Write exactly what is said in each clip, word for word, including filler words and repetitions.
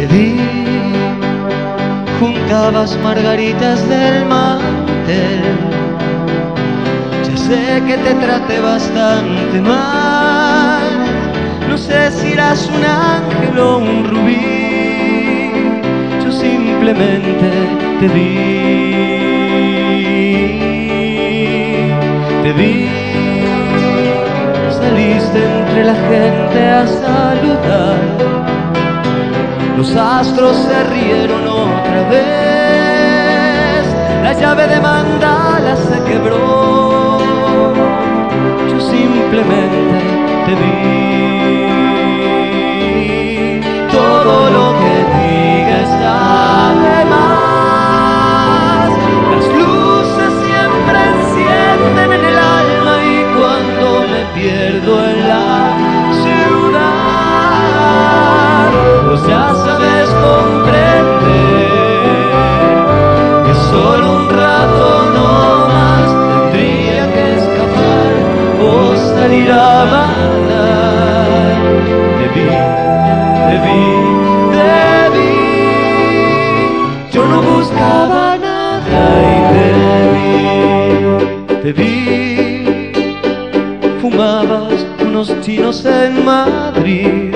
te vi, juntabas margaritas del mantel. Ya sé que te traté bastante mal, no sé si eras un ángel o un rubí, yo simplemente te vi, te vi. Saliste entre la gente a saludar, los astros se rieron otra vez, la llave de mandala se quebró, yo simplemente te vi. Todo lo que digas sabe más, las luces siempre encienden en el alma y cuando me pierdo en la ciudad, pues ya sabes comprender que solo un rato no más tendría que escapar o salir a bailar. Te vi, te vi, te vi, yo no buscaba nada y te vi, te vi. Fumabas unos chinos en Madrid,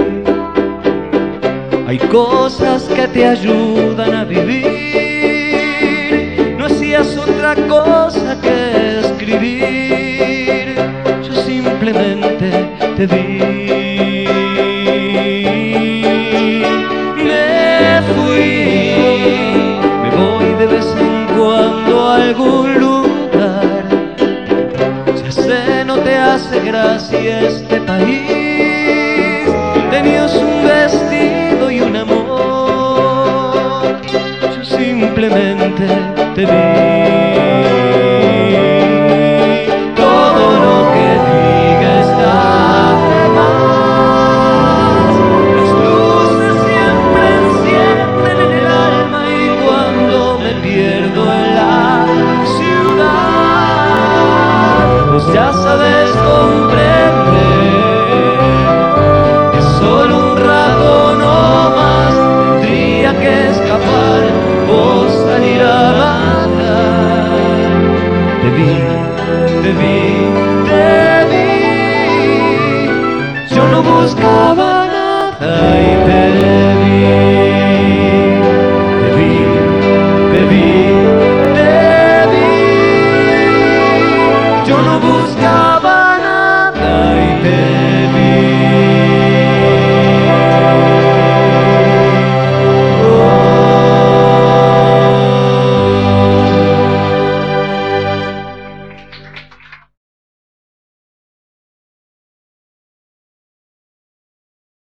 hay cosas que te ayudan a vivir, no hacías otra cosa que escribir, yo simplemente te vi.